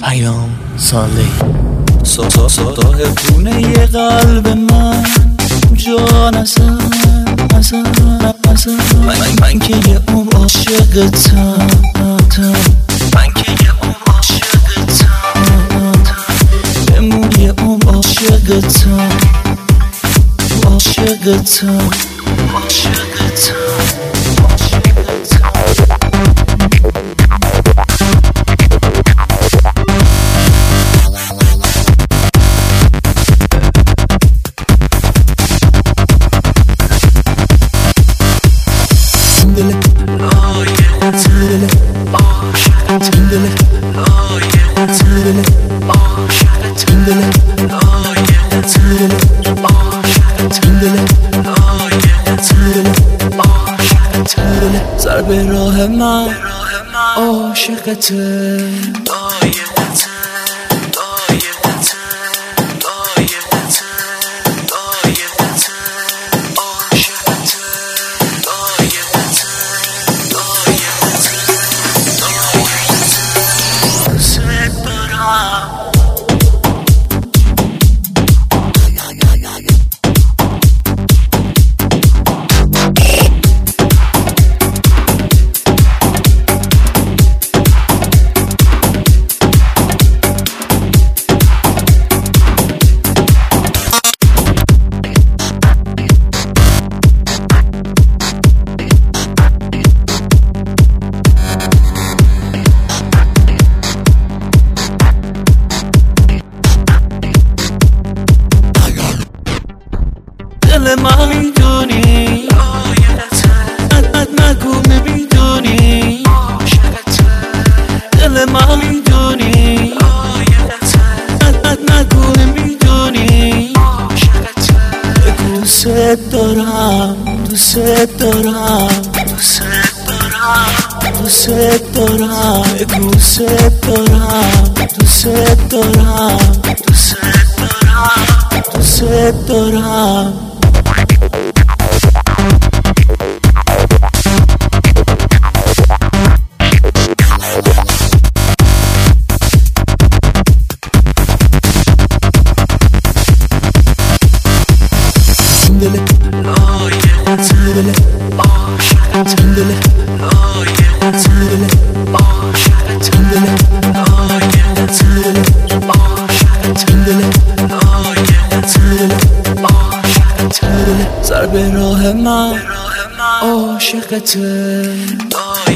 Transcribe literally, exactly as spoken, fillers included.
پیام سالی. ساتاه خونه ی قلب من جان اصلا اصلا اصلا من, من که یه عمر عاشقتم، من که یه عمر عاشقتم، بمون یه عمر عاشقتم، عاشقتم، عاشقتم. سر به راه من عاشقته، دل من میدونی حد نگو نمیدونی، دل من میدونی حد نگو نمیدونی، دوست دارم دوست دارم دوست دارم دوست دارم دوست دارم دوست دارم دوست دارم دوست دارم. سر به راه من عاشقته.